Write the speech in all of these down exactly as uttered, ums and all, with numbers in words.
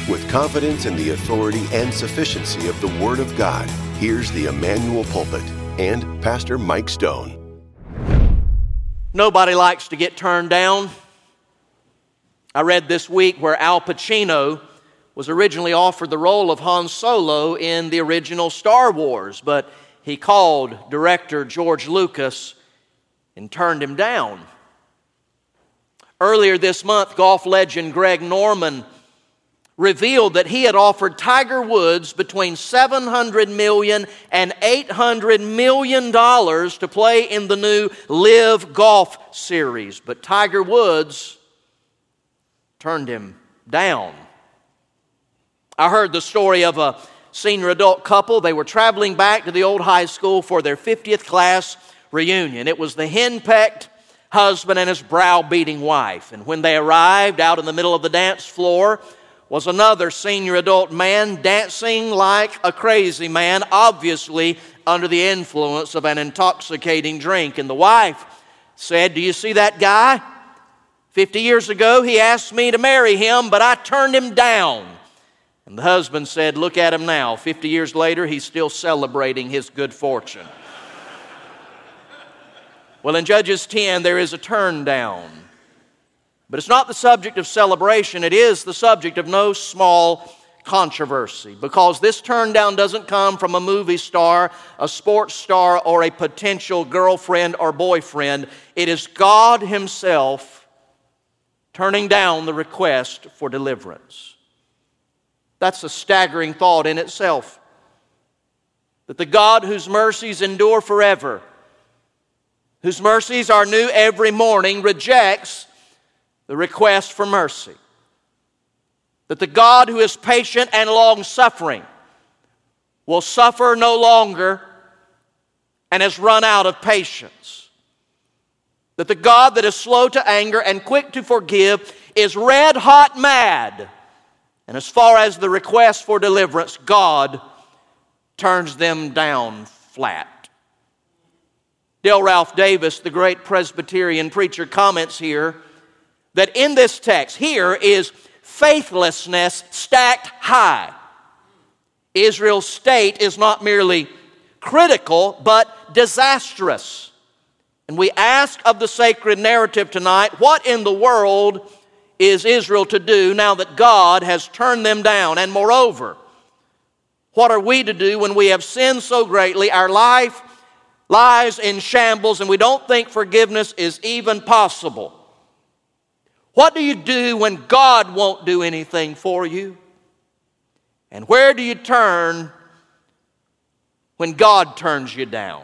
With confidence in the authority and sufficiency of the Word of God, here's the Emmanuel Pulpit and Pastor Mike Stone. Nobody likes to get turned down. I read this week where Al Pacino was originally offered the role of Han Solo in the original Star Wars, but he called director George Lucas and turned him down. Earlier this month, golf legend Greg Norman revealed that he had offered Tiger Woods between seven hundred million dollars and eight hundred million dollars to play in the new Live Golf Series, but Tiger Woods turned him down. I heard the story of a senior adult couple. They were traveling back to the old high school for their fiftieth class reunion. It was the henpecked husband and his browbeating wife. And when they arrived, out in the middle of the dance floor was another senior adult man dancing like a crazy man, obviously under the influence of an intoxicating drink. And the wife said, "Do you see that guy? Fifty years ago, he asked me to marry him, but I turned him down." And the husband said, "Look at him now. Fifty years later, he's still celebrating his good fortune." Well, in Judges ten, there is a turn down. But it's not the subject of celebration. It is the subject of no small controversy, because this turn down doesn't come from a movie star, a sports star, or a potential girlfriend or boyfriend. It is God Himself turning down the request for deliverance. That's a staggering thought in itself. That the God whose mercies endure forever, whose mercies are new every morning, rejects the request for mercy. That the God who is patient and long-suffering will suffer no longer and has run out of patience. That the God that is slow to anger and quick to forgive is red-hot mad. And as far as the request for deliverance, God turns them down flat. Dale Ralph Davis, the great Presbyterian preacher, comments here that in this text, here is faithlessness stacked high. Israel's state is not merely critical, but disastrous. And we ask of the sacred narrative tonight, what in the world is Israel to do now that God has turned them down? And moreover, what are we to do when we have sinned so greatly, our life lies in shambles, and we don't think forgiveness is even possible? What do you do when God won't do anything for you? And where do you turn when God turns you down?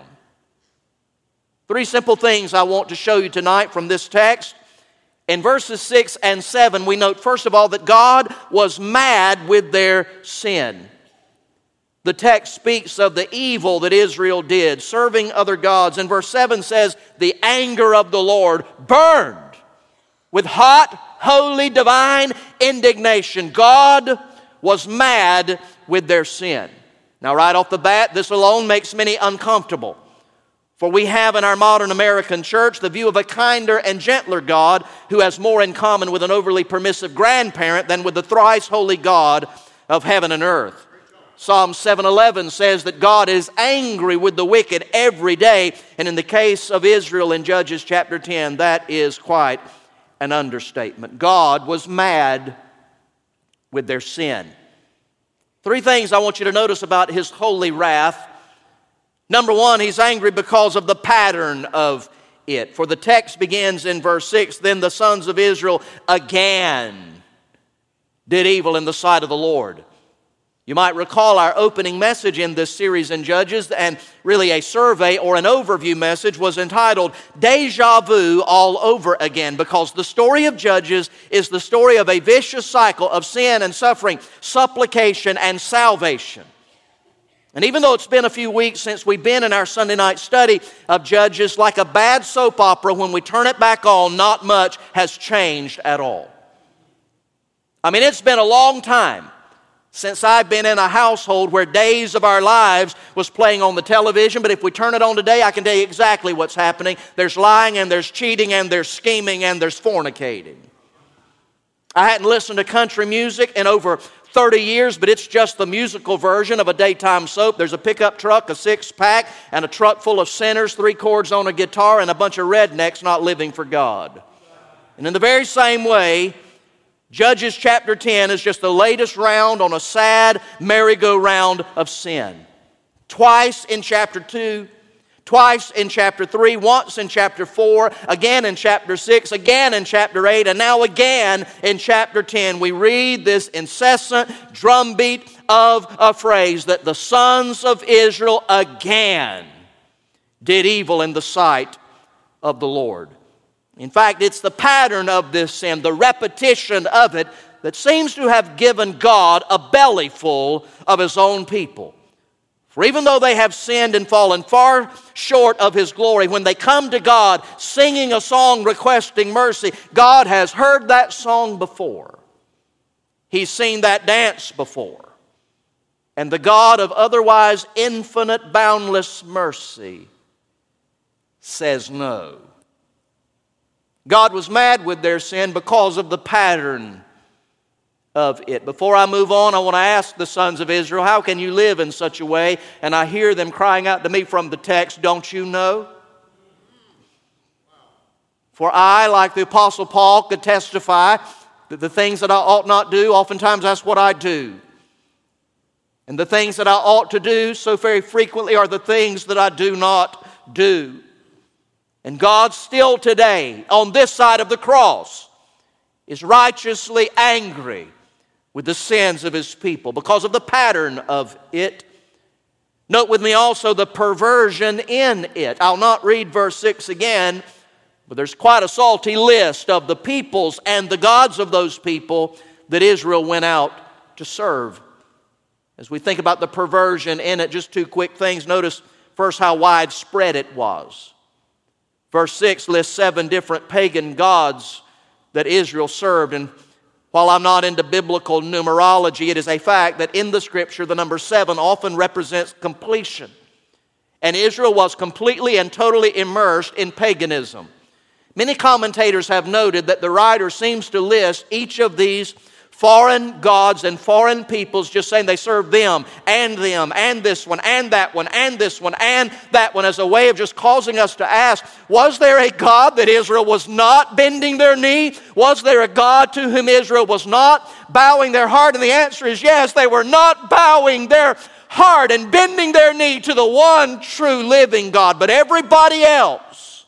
Three simple things I want to show you tonight from this text. In verses six and seven, we note, first of all, that God was mad with their sin. The text speaks of the evil that Israel did, serving other gods. And verse seven says, the anger of the Lord burned with hot, holy, divine indignation. God was mad with their sin. Now, right off the bat, this alone makes many uncomfortable. For we have in our modern American church the view of a kinder and gentler God who has more in common with an overly permissive grandparent than with the thrice holy God of heaven and earth. Psalm seven eleven says that God is angry with the wicked every day. And in the case of Israel in Judges chapter ten, that is quite an understatement. God was mad with their sin. Three things I want you to notice about His holy wrath. Number one, He's angry because of the pattern of it. For the text begins in verse six, then the sons of Israel again did evil in the sight of the Lord. You might recall our opening message in this series in Judges, and really a survey or an overview message was entitled Deja Vu All Over Again, because the story of Judges is the story of a vicious cycle of sin and suffering, supplication and salvation. And even though it's been a few weeks since we've been in our Sunday night study of Judges, like a bad soap opera, when we turn it back on, not much has changed at all. I mean, it's been a long time since I've been in a household where Days of Our Lives was playing on the television, but if we turn it on today, I can tell you exactly what's happening. There's lying, and there's cheating, and there's scheming, and there's fornicating. I hadn't listened to country music in over thirty years, but it's just the musical version of a daytime soap. There's a pickup truck, a six-pack, and a truck full of sinners, three chords on a guitar, and a bunch of rednecks not living for God. And in the very same way, Judges chapter ten is just the latest round on a sad merry-go-round of sin. Twice in chapter two, twice in chapter three, once in chapter four, again in chapter six, again in chapter eight, and now again in chapter ten, we read this incessant drumbeat of a phrase that the sons of Israel again did evil in the sight of the Lord. In fact, it's the pattern of this sin, the repetition of it, that seems to have given God a bellyful of His own people. For even though they have sinned and fallen far short of His glory, when they come to God singing a song requesting mercy, God has heard that song before. He's seen that dance before. And the God of otherwise infinite, boundless mercy says no. God was mad with their sin because of the pattern of it. Before I move on, I want to ask the sons of Israel, how can you live in such a way? And I hear them crying out to me from the text, don't you know? For I, like the Apostle Paul, could testify that the things that I ought not do, oftentimes that's what I do. And the things that I ought to do so very frequently are the things that I do not do. And God still today, on this side of the cross, is righteously angry with the sins of His people because of the pattern of it. Note with me also the perversion in it. I'll not read verse six again, but there's quite a salty list of the peoples and the gods of those people that Israel went out to serve. As we think about the perversion in it, just two quick things. Notice first how widespread it was. Verse six lists seven different pagan gods that Israel served. And while I'm not into biblical numerology, it is a fact that in the Scripture, the number seven often represents completion. And Israel was completely and totally immersed in paganism. Many commentators have noted that the writer seems to list each of these foreign gods and foreign peoples, just saying they serve them and them and this one and that one and this one and that one, as a way of just causing us to ask, was there a God that Israel was not bending their knee? Was there a God to whom Israel was not bowing their heart? And the answer is yes, they were not bowing their heart and bending their knee to the one true living God, but everybody else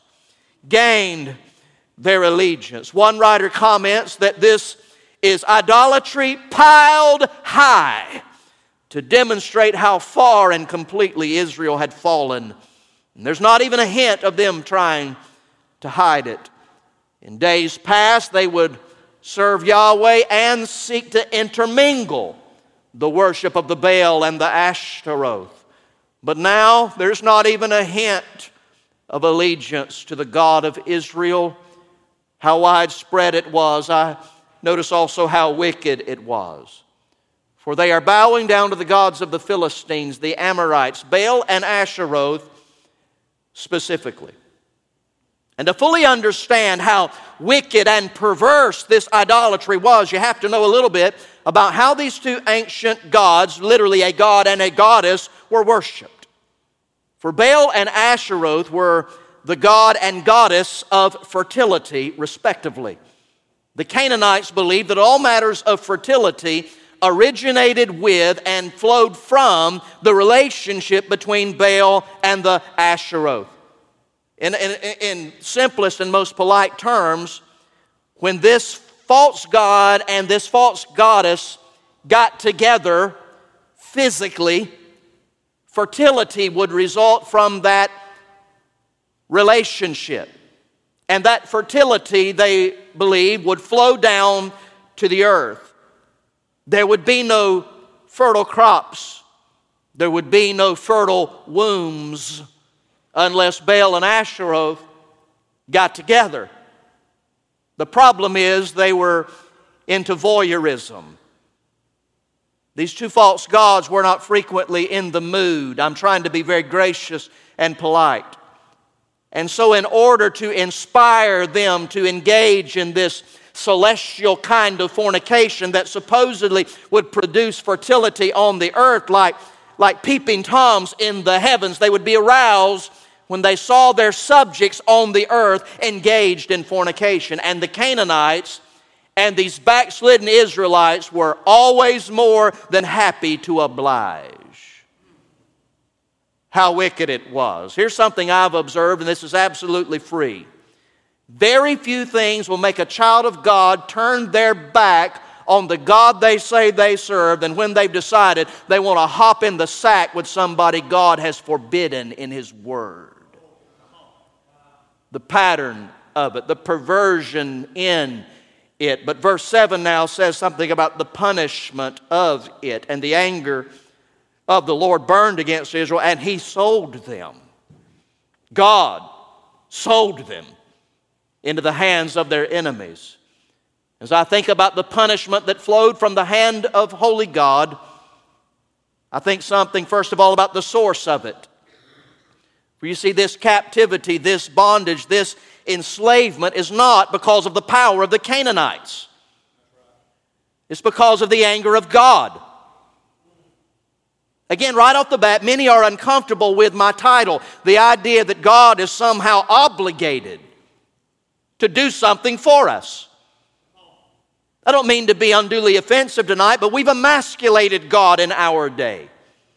gained their allegiance. One writer comments that this is idolatry piled high to demonstrate how far and completely Israel had fallen. And there's not even a hint of them trying to hide it. In days past, they would serve Yahweh and seek to intermingle the worship of the Baal and the Ashtaroth. But now, there's not even a hint of allegiance to the God of Israel. How widespread it was. I Notice also how wicked it was. For they are bowing down to the gods of the Philistines, the Amorites, Baal and Asheroth specifically. And to fully understand how wicked and perverse this idolatry was, you have to know a little bit about how these two ancient gods, literally a god and a goddess, were worshipped. For Baal and Asheroth were the god and goddess of fertility, respectively. The Canaanites believed that all matters of fertility originated with and flowed from the relationship between Baal and the Asheroth. In, in, in simplest and most polite terms, when this false god and this false goddess got together physically, fertility would result from that relationship. And that fertility, they believed, would flow down to the earth. There would be no fertile crops. There would be no fertile wombs unless Baal and Asheroth got together. The problem is they were into voyeurism. These two false gods were not frequently in the mood. I'm trying to be very gracious and polite. And so in order to inspire them to engage in this celestial kind of fornication that supposedly would produce fertility on the earth like, like peeping toms in the heavens. They would be aroused when they saw their subjects on the earth engaged in fornication. And the Canaanites and these backslidden Israelites were always more than happy to oblige. How wicked it was. Here's something I've observed, and this is absolutely free. Very few things will make a child of God turn their back on the God they say they serve than when they've decided they want to hop in the sack with somebody God has forbidden in His Word. The pattern of it, the perversion in it. But verse seven now says something about the punishment of it, and the anger of the Lord burned against Israel, and He sold them. God sold them into the hands of their enemies. As I think about the punishment that flowed from the hand of holy God, I think something, first of all, about the source of it. For you see, this captivity, this bondage, this enslavement is not because of the power of the Canaanites. It's because of the anger of God. Again, right off the bat, many are uncomfortable with my title, the idea that God is somehow obligated to do something for us. I don't mean to be unduly offensive tonight, but we've emasculated God in our day.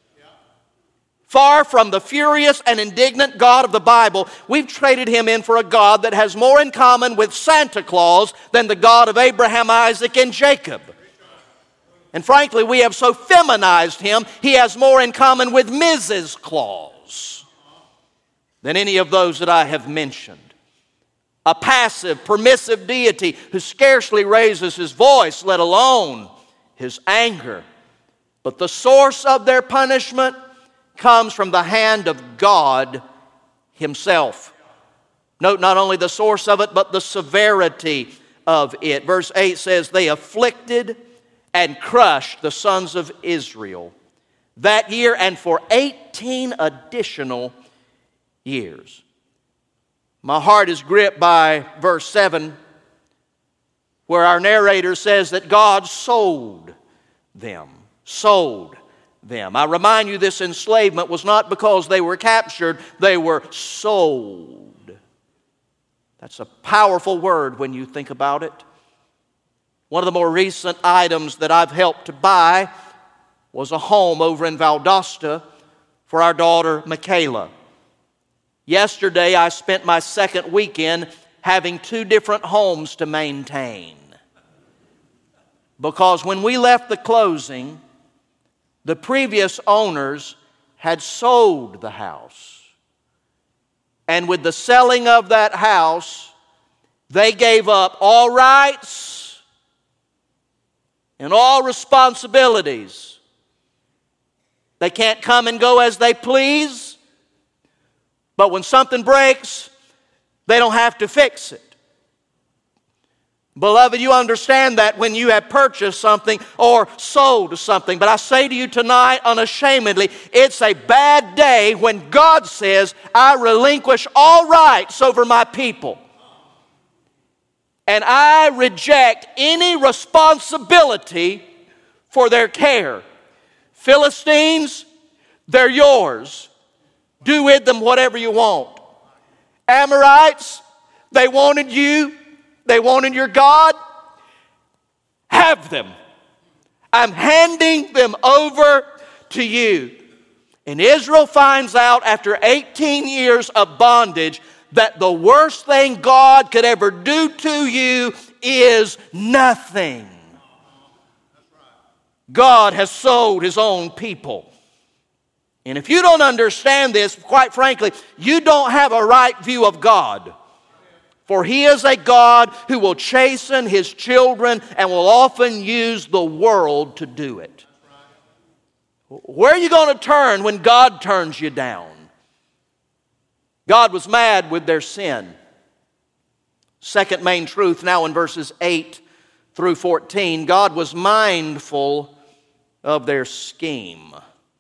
Far from the furious and indignant God of the Bible, we've traded Him in for a God that has more in common with Santa Claus than the God of Abraham, Isaac, and Jacob. And frankly, we have so feminized Him, He has more in common with Missus Claus than any of those that I have mentioned. A passive, permissive deity who scarcely raises His voice, let alone His anger. But the source of their punishment comes from the hand of God Himself. Note not only the source of it, but the severity of it. Verse eight says, they afflicted and crushed the sons of Israel that year and for eighteen additional years. My heart is gripped by verse seven, where our narrator says that God sold them. Sold them. I remind you, this enslavement was not because they were captured, they were sold. That's a powerful word when you think about it. One of the more recent items that I've helped to buy was a home over in Valdosta for our daughter Michaela. Yesterday I spent my second weekend having two different homes to maintain. Because when we left the closing, the previous owners had sold the house. And with the selling of that house, they gave up all rights and all responsibilities. They can't come and go as they please, but when something breaks, they don't have to fix it. Beloved, you understand that when you have purchased something or sold something. But I say to you tonight unashamedly, it's a bad day when God says, I relinquish all rights over my people. And I reject any responsibility for their care. Philistines, they're yours. Do with them whatever you want. Amorites, they wanted you. They wanted your God. Have them. I'm handing them over to you. And Israel finds out after eighteen years of bondage that the worst thing God could ever do to you is nothing. God has sold His own people. And if you don't understand this, quite frankly, you don't have a right view of God. For He is a God who will chasten His children and will often use the world to do it. Where are you going to turn when God turns you down? God was mad with their sin. Second main truth now in verses eight through fourteen. God was mindful of their scheme.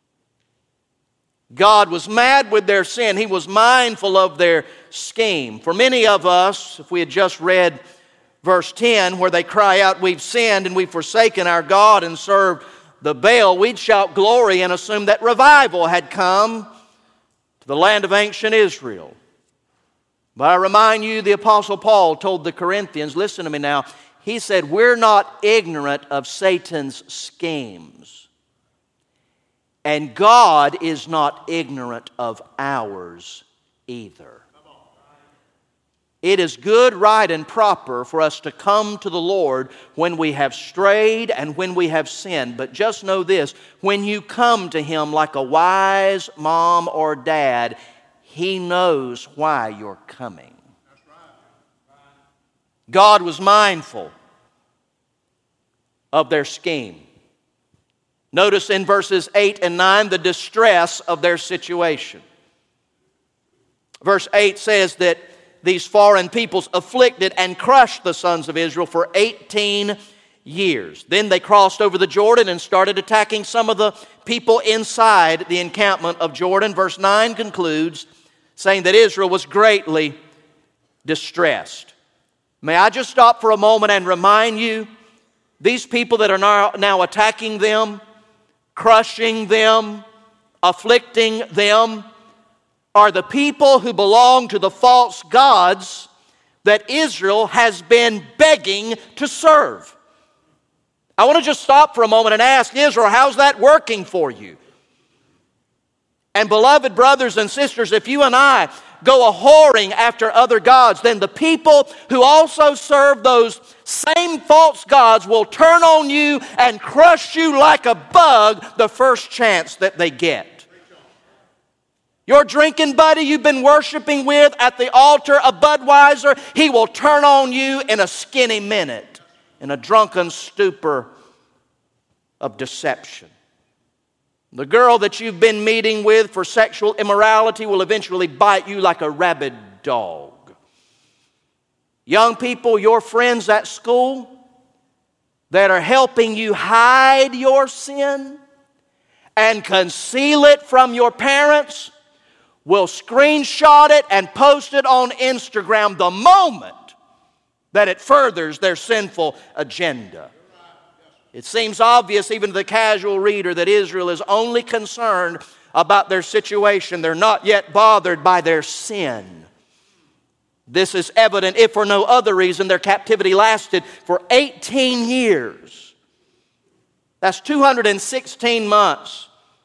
God was mad with their sin. He was mindful of their scheme. For many of us, if we had just read verse ten, where they cry out, we've sinned and we've forsaken our God and served the Baal, we'd shout glory and assume that revival had come to the land of ancient Israel. But I remind you, the Apostle Paul told the Corinthians, listen to me now, he said, we're not ignorant of Satan's schemes. And God is not ignorant of ours either. It is good, right, and proper for us to come to the Lord when we have strayed and when we have sinned. But just know this, when you come to Him like a wise mom or dad, He knows why you're coming. God was mindful of their scheme. Notice in verses eight and nine the distress of their situation. Verse eight says that these foreign peoples afflicted and crushed the sons of Israel for eighteen years. Then they crossed over the Jordan and started attacking some of the people inside the encampment of Jordan. Verse nine concludes saying that Israel was greatly distressed. May I just stop for a moment and remind you, these people that are now, now attacking them, crushing them, afflicting them, are the people who belong to the false gods that Israel has been begging to serve. I want to just stop for a moment and ask Israel, how's that working for you? And beloved brothers and sisters, if you and I go a-whoring after other gods, then the people who also serve those same false gods will turn on you and crush you like a bug the first chance that they get. Your drinking buddy you've been worshiping with at the altar of Budweiser, he will turn on you in a skinny minute, in a drunken stupor of deception. The girl that you've been meeting with for sexual immorality will eventually bite you like a rabid dog. Young people, your friends at school that are helping you hide your sin and conceal it from your parents will screenshot it and post it on Instagram the moment that it furthers their sinful agenda. It seems obvious even to the casual reader that Israel is only concerned about their situation. They're not yet bothered by their sin. This is evident if for no other reason their captivity lasted for eighteen years. That's two hundred sixteen months.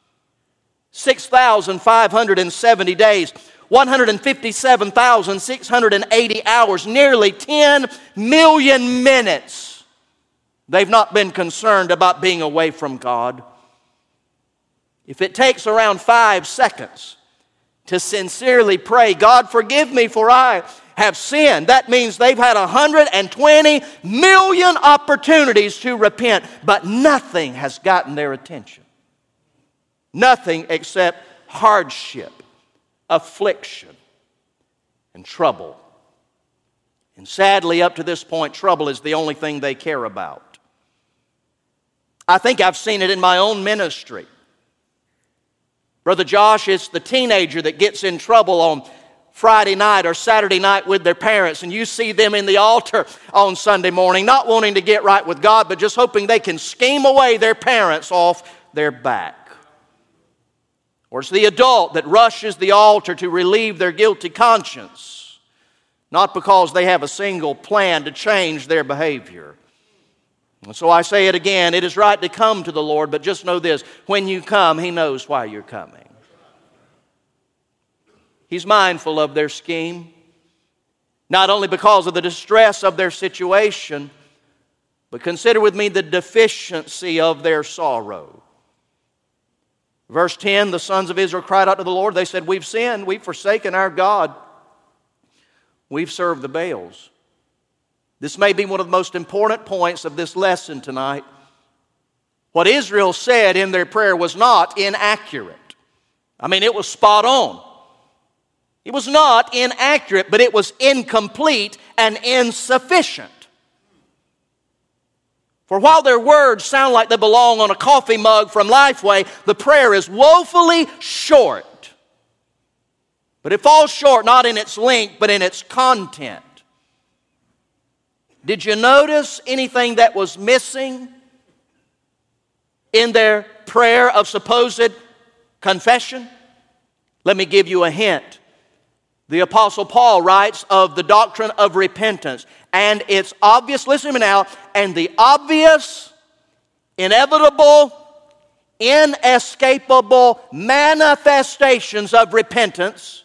six thousand five hundred seventy days, one hundred fifty-seven thousand six hundred eighty hours, nearly ten million minutes. They've not been concerned about being away from God. If it takes around five seconds to sincerely pray, God forgive me for I have sinned, that means they've had one hundred twenty million opportunities to repent, but nothing has gotten their attention. Nothing except hardship, affliction, and trouble. And sadly, up to this point, trouble is the only thing they care about. I think I've seen it in my own ministry. Brother Josh, it's the teenager that gets in trouble on Friday night or Saturday night with their parents, and you see them in the altar on Sunday morning, not wanting to get right with God, but just hoping they can scheme away their parents off their back. Or it's the adult that rushes the altar to relieve their guilty conscience, not because they have a single plan to change their behavior. And so I say it again, it is right to come to the Lord, but just know this, when you come, He knows why you're coming. He's mindful of their scheme, not only because of the distress of their situation, but consider with me the deficiency of their sorrow. Verse ten, the sons of Israel cried out to the Lord. They said, we've sinned, we've forsaken our God, we've served the Baals. This may be one of the most important points of this lesson tonight. What Israel said in their prayer was not inaccurate. I mean, it was spot on. It was not inaccurate, but it was incomplete and insufficient. For while their words sound like they belong on a coffee mug from Lifeway, the prayer is woefully short. But it falls short not in its length, but in its content. Did you notice anything that was missing in their prayer of supposed confession? Let me give you a hint. The Apostle Paul writes of the doctrine of repentance, and it's obvious, listen to me now, and the obvious, inevitable, inescapable manifestations of repentance.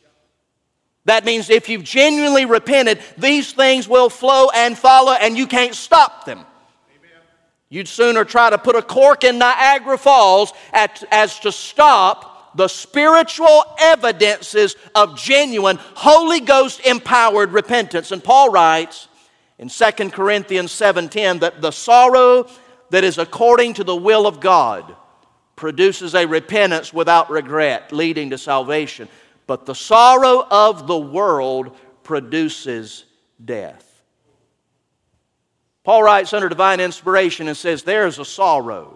That means if you've genuinely repented, these things will flow and follow, and you can't stop them. Amen. You'd sooner try to put a cork in Niagara Falls at, as to stop the spiritual evidences of genuine, Holy Ghost-empowered repentance. And Paul writes in Second Corinthians seven ten that the sorrow that is according to the will of God produces a repentance without regret, leading to salvation. But the sorrow of the world produces death. Paul writes under divine inspiration and says, there's a sorrow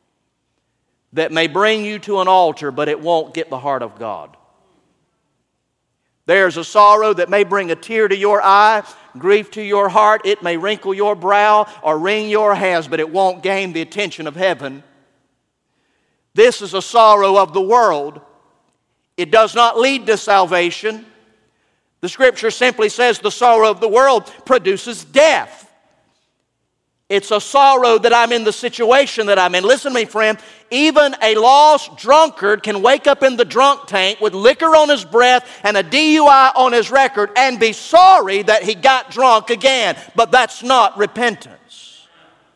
that may bring you to an altar, but it won't get the heart of God. There's a sorrow that may bring a tear to your eye, grief to your heart. It may wrinkle your brow or wring your hands, but it won't gain the attention of heaven. This is a sorrow of the world. It does not lead to salvation. The Scripture simply says the sorrow of the world produces death. It's a sorrow that I'm in the situation that I'm in. Listen to me, friend. Even a lost drunkard can wake up in the drunk tank with liquor on his breath and a D U I on his record and be sorry that he got drunk again. But that's not repentance.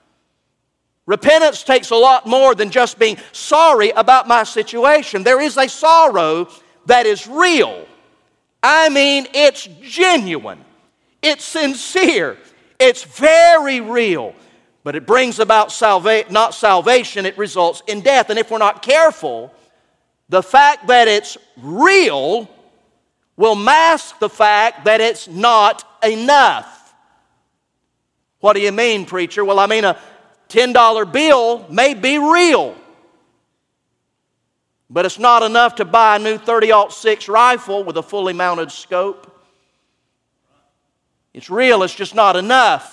Repentance takes a lot more than just being sorry about my situation. There is a sorrow that is real. I mean, it's genuine. It's sincere. It's very real. But it brings about salva- not salvation, it results in death. And if we're not careful, the fact that it's real will mask the fact that it's not enough. What do you mean, preacher? Well, I mean, a ten dollar bill may be real, but it's not enough to buy a new thirty aught six rifle with a fully mounted scope. It's real, it's just not enough.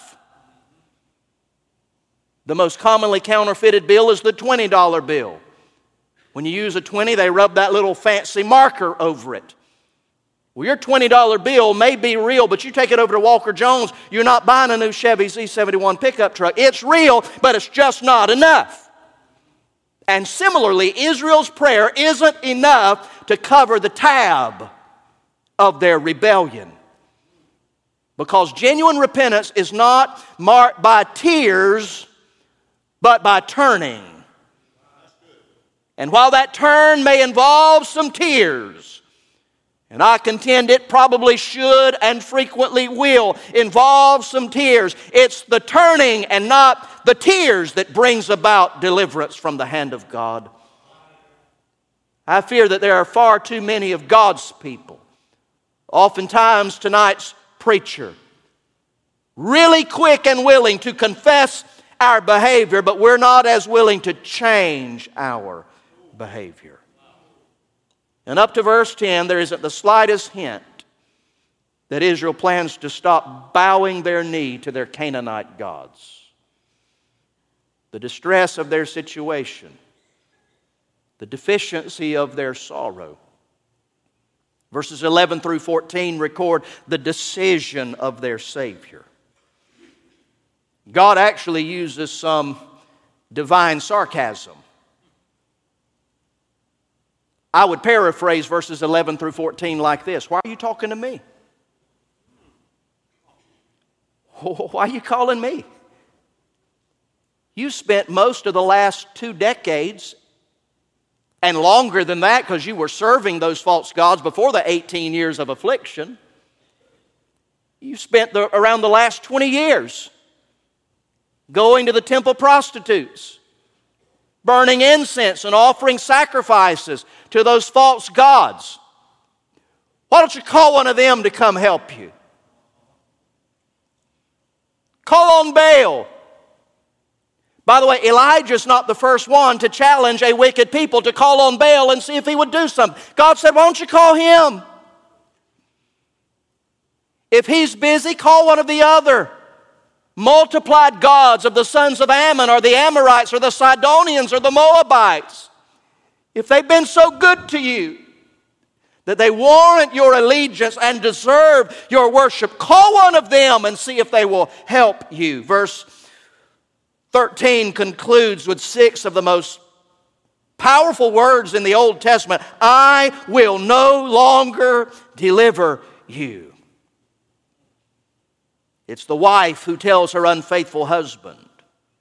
The most commonly counterfeited bill is the twenty dollar bill. When you use a twenty, they rub that little fancy marker over it. Well, your twenty dollar bill may be real, but you take it over to Walker Jones, you're not buying a new Chevy Z seventy-one pickup truck. It's real, but it's just not enough. And similarly, Israel's prayer isn't enough to cover the tab of their rebellion. Because genuine repentance is not marked by tears, but by turning. And while that turn may involve some tears, and I contend it probably should and frequently will involve some tears, it's the turning and not the tears that brings about deliverance from the hand of God. I fear that there are far too many of God's people, oftentimes tonight's preacher, really quick and willing to confess our behavior, but we're not as willing to change our behavior. And up to verse ten, there isn't the slightest hint that Israel plans to stop bowing their knee to their Canaanite gods. The distress of their situation, the deficiency of their sorrow. Verses eleven through fourteen record the decision of their Savior. God actually uses some divine sarcasm. I would paraphrase verses eleven through fourteen like this. Why are you talking to me? Why are you calling me? You spent most of the last two decades and longer than that, because you were serving those false gods before the eighteen years of affliction. You spent the, around the last twenty years going to the temple prostitutes, burning incense and offering sacrifices to those false gods. Why don't you call one of them to come help you? Call on Baal. By the way, Elijah's not the first one to challenge a wicked people to call on Baal and see if he would do something. God said, why don't you call him? If he's busy, call one of the other. multiplied gods of the sons of Ammon or the Amorites or the Sidonians or the Moabites, if they've been so good to you that they warrant your allegiance and deserve your worship, call one of them and see if they will help you. Verse thirteen concludes with six of the most powerful words in the Old Testament. I will no longer deliver you. It's the wife who tells her unfaithful husband, why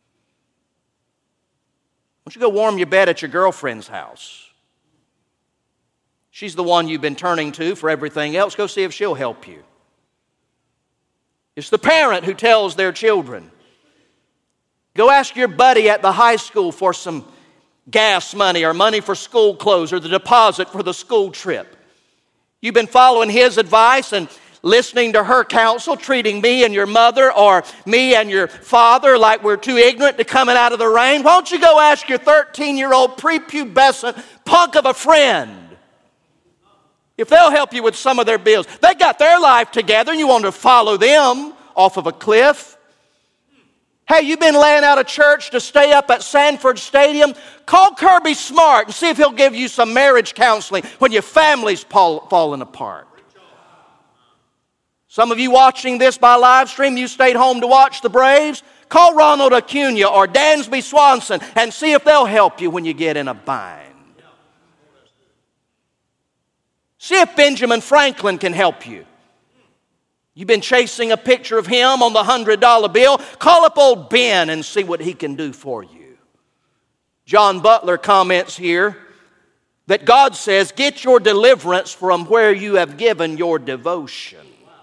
don't you go warm your bed at your girlfriend's house? She's the one you've been turning to for everything else. Go see if she'll help you. It's the parent who tells their children, go ask your buddy at the high school for some gas money or money for school clothes or the deposit for the school trip. You've been following his advice and listening to her counsel, treating me and your mother or me and your father like we're too ignorant to coming out of the rain. Why don't you go ask your thirteen-year-old prepubescent punk of a friend if they'll help you with some of their bills? They got their life together and you want to follow them off of a cliff. Hey, you've been laying out of church to stay up at Sanford Stadium? Call Kirby Smart and see if he'll give you some marriage counseling when your family's falling apart. Some of you watching this by live stream, you stayed home to watch the Braves. Call Ronald Acuna or Dansby Swanson and see if they'll help you when you get in a bind. See if Benjamin Franklin can help you. You've been chasing a picture of him on the one hundred dollar bill. Call up old Ben and see what he can do for you. John Butler comments here that God says, get your deliverance from where you have given your devotion.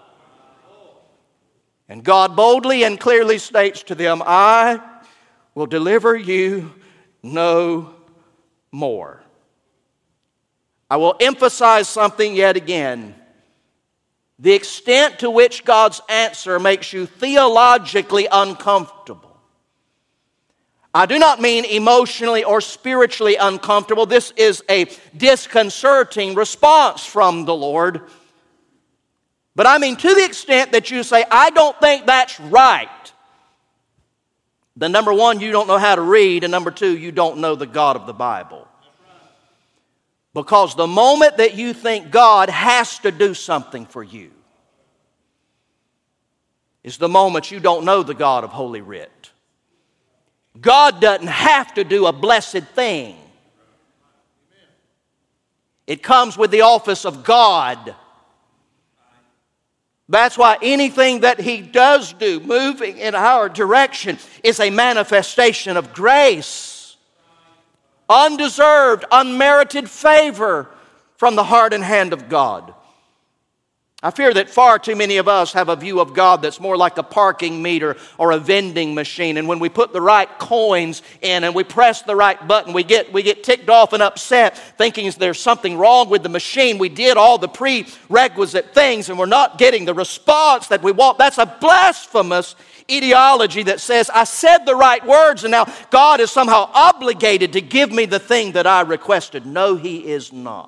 And God boldly and clearly states to them, I will deliver you no more. I will emphasize something yet again. The extent to which God's answer makes you theologically uncomfortable. I do not mean emotionally or spiritually uncomfortable. This is a disconcerting response from the Lord. But I mean to the extent that you say, I don't think that's right. Then number one, you don't know how to read, and number two, you don't know the God of the Bible. Because the moment that you think God has to do something for you is the moment you don't know the God of Holy Writ. God doesn't have to do a blessed thing. It comes with the office of God. That's why anything that He does do, moving in our direction, is a manifestation of grace. Undeserved, unmerited favor from the heart and hand of God. I fear that far too many of us have a view of God that's more like a parking meter or a vending machine. And when we put the right coins in and we press the right button, we get, we get ticked off and upset, thinking there's something wrong with the machine. We did all the prerequisite things and we're not getting the response that we want. That's a blasphemous ideology that says, I said the right words and now God is somehow obligated to give me the thing that I requested. No, He is not.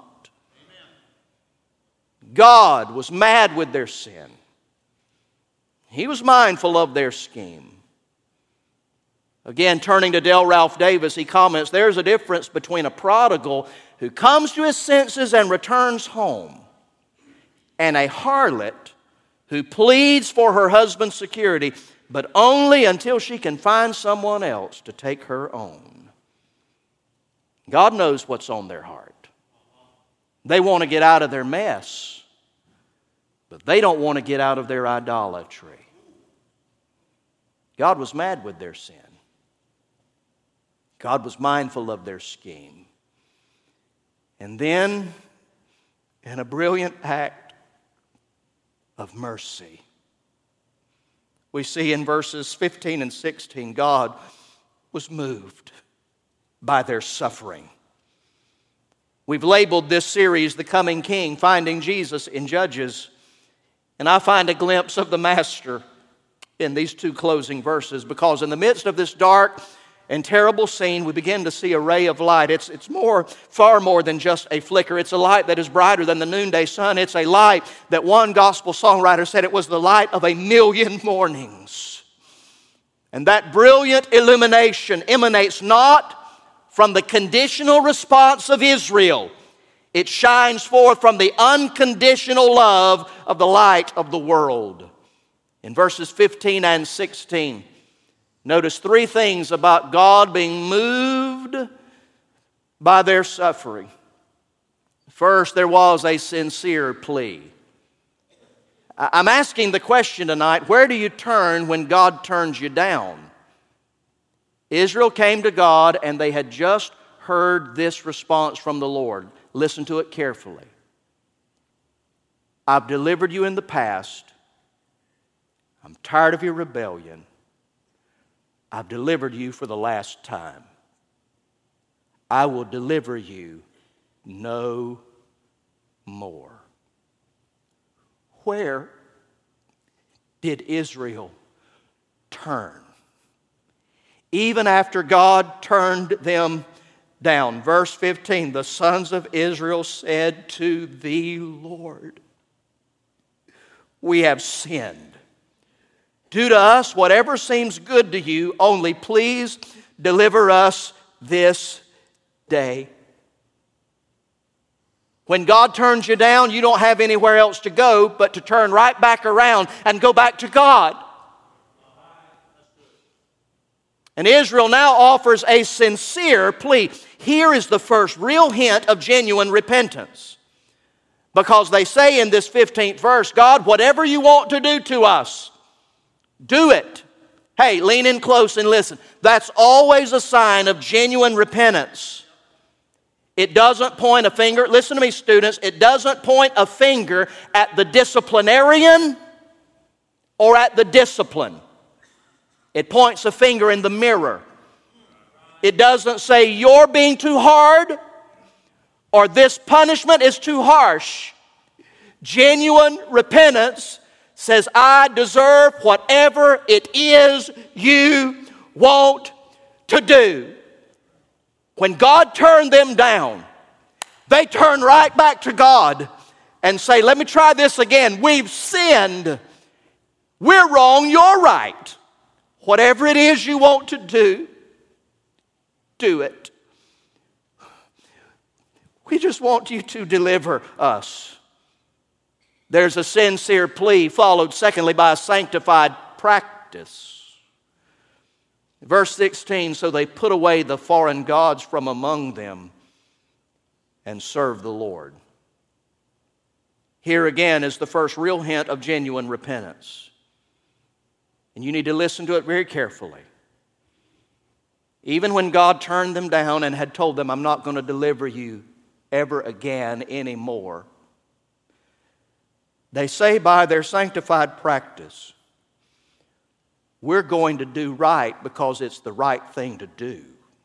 God was mad with their sin. He was mindful of their scheme. Again, turning to Del Ralph Davis, he comments, there's a difference between a prodigal who comes to his senses and returns home and a harlot who pleads for her husband's security, but only until she can find someone else to take her own. God knows what's on their heart. They want to get out of their mess, but they don't want to get out of their idolatry. God was mad with their sin. God was mindful of their scheme. And then, in a brilliant act of mercy, we see in verses fifteen and sixteen, God was moved by their suffering. We've labeled this series, The Coming King, Finding Jesus in Judges. And I find a glimpse of the Master in these two closing verses, because in the midst of this dark and terrible scene, we begin to see a ray of light. It's, it's more, far more than just a flicker. It's a light that is brighter than the noonday sun. It's a light that one gospel songwriter said it was the light of a million mornings. And that brilliant illumination emanates not from the conditional response of Israel. It shines forth from the unconditional love of the light of the world. In verses fifteen and sixteen, notice three things about God being moved by their suffering. First, there was a sincere plea. I'm asking the question tonight, where do you turn when God turns you down? Israel came to God and they had just heard this response from the Lord. Listen to it carefully. I've delivered you in the past. I'm tired of your rebellion. I've delivered you for the last time. I will deliver you no more. Where did Israel turn? Even after God turned them down. Verse fifteen, the sons of Israel said to the Lord, we have sinned. Do to us whatever seems good to you, only please deliver us this day. When God turns you down, you don't have anywhere else to go but to turn right back around and go back to God. And Israel now offers a sincere plea. Here is the first real hint of genuine repentance. Because they say in this fifteenth verse, God, whatever you want to do to us, do it. Hey, lean in close and listen. That's always a sign of genuine repentance. It doesn't point a finger. Listen to me, students. It doesn't point a finger at the disciplinarian or at the discipline. It points a finger in the mirror. It doesn't say you're being too hard or this punishment is too harsh. Genuine repentance says, I deserve whatever it is you want to do. When God turned them down, they turn right back to God and say, let me try this again. We've sinned. We're wrong, you're right. Whatever it is you want to do, do it. We just want you to deliver us. There's a sincere plea followed, secondly, by a sanctified practice. Verse sixteen, so they put away the foreign gods from among them and served the Lord. Here again is the first real hint of genuine repentance. And you need to listen to it very carefully. Even when God turned them down and had told them, I'm not going to deliver you ever again anymore, they say by their sanctified practice, we're going to do right because it's the right thing to do.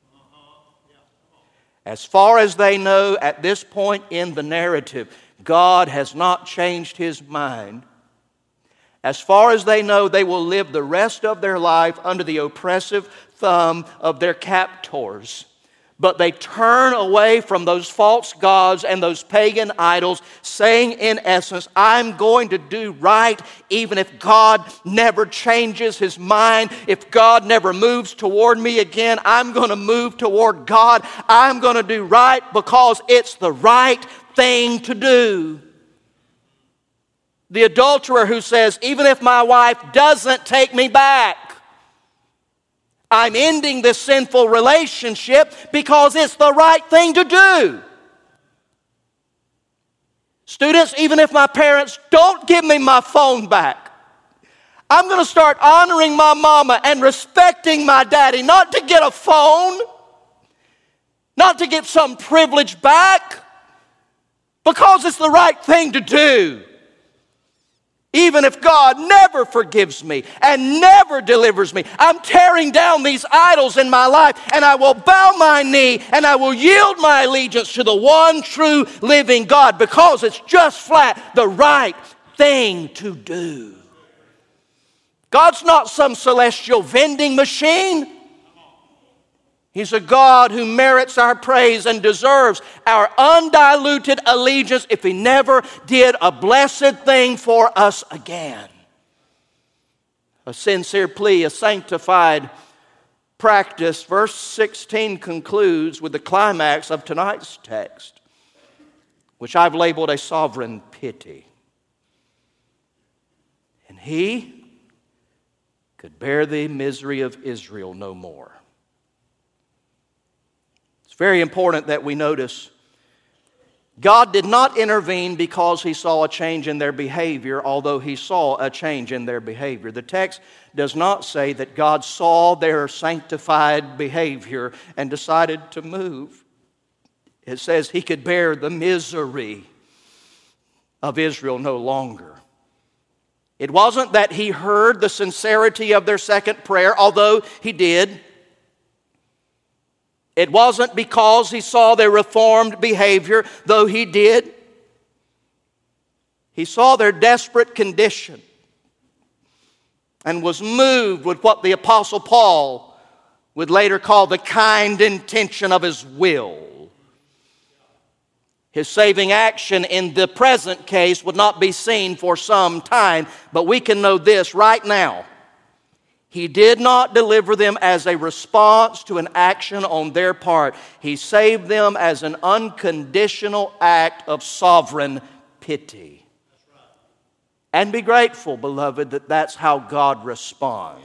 As far as they know at this point in the narrative, God has not changed His mind. As far as they know, they will live the rest of their life under the oppressive thumb of their captors. But they turn away from those false gods and those pagan idols, saying in essence, I'm going to do right even if God never changes His mind. If God never moves toward me again, I'm going to move toward God. I'm going to do right because it's the right thing to do. The adulterer who says, even if my wife doesn't take me back, I'm ending this sinful relationship because it's the right thing to do. Students, even if my parents don't give me my phone back, I'm going to start honoring my mama and respecting my daddy, not to get a phone, not to get some privilege back, because it's the right thing to do. Even if God never forgives me and never delivers me, I'm tearing down these idols in my life, and I will bow my knee and I will yield my allegiance to the one true living God because it's just flat the right thing to do. God's not some celestial vending machine. He's a God who merits our praise and deserves our undiluted allegiance if He never did a blessed thing for us again. a sincere plea, a sanctified practice. Verse sixteen concludes with the climax of tonight's text, which I've labeled a sovereign pity. And he could bear the misery of Israel no more. It's very important that we notice God did not intervene because he saw a change in their behavior, although he saw a change in their behavior. The text does not say that God saw their sanctified behavior and decided to move. It says he could bear the misery of Israel no longer. It wasn't that he heard the sincerity of their second prayer, although he did. It wasn't because he saw their reformed behavior, though he did. He saw their desperate condition and was moved with what the Apostle Paul would later call the kind intention of his will. His saving action in the present case would not be seen for some time, but we can know this right now. He did not deliver them as a response to an action on their part. He saved them as an unconditional act of sovereign pity. And be grateful, beloved, that that's how God responds.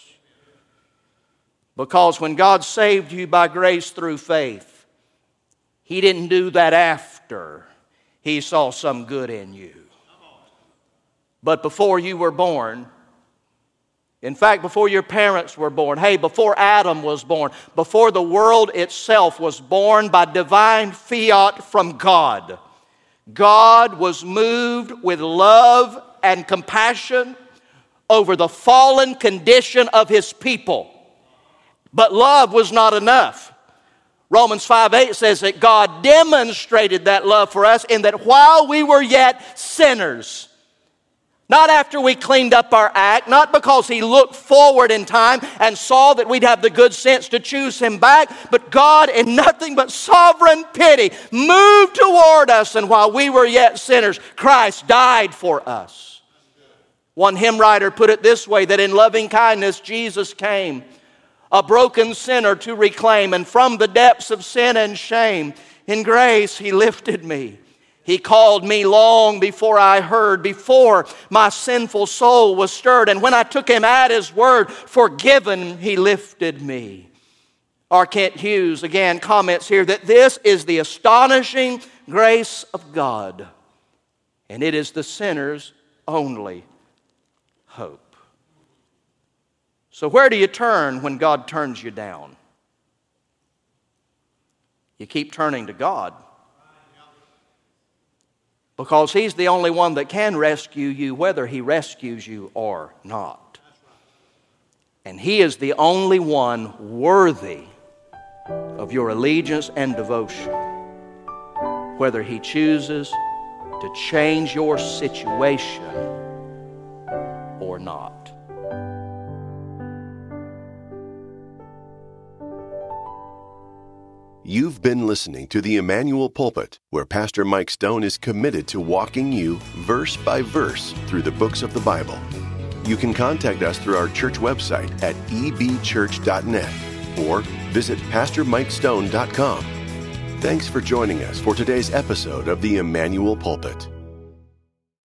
Because when God saved you by grace through faith, he didn't do that after he saw some good in you. But before you were born, in fact, before your parents were born, hey, before Adam was born, before the world itself was born by divine fiat from God, God was moved with love and compassion over the fallen condition of his people. But love was not enough. Romans five eight says that God demonstrated that love for us in that while we were yet sinners, not after we cleaned up our act, not because he looked forward in time and saw that we'd have the good sense to choose him back, but God, in nothing but sovereign pity, moved toward us, and while we were yet sinners, Christ died for us. One hymn writer put it this way, that in loving kindness Jesus came, a broken sinner to reclaim, and from the depths of sin and shame, in grace he lifted me. He called me long before I heard, before my sinful soul was stirred. And when I took him at his word, forgiven, he lifted me. R. Kent Hughes again comments here that this is the astonishing grace of God, and it is the sinner's only hope. So where do you turn when God turns you down? You keep turning to God. Because he's the only one that can rescue you, whether he rescues you or not. And he is the only one worthy of your allegiance and devotion, whether he chooses to change your situation or not. You've been listening to the Emmanuel Pulpit, where Pastor Mike Stone is committed to walking you verse by verse through the books of the Bible. You can contact us through our church website at e b church dot net or visit pastor mike stone dot com. Thanks for joining us for today's episode of the Emmanuel Pulpit.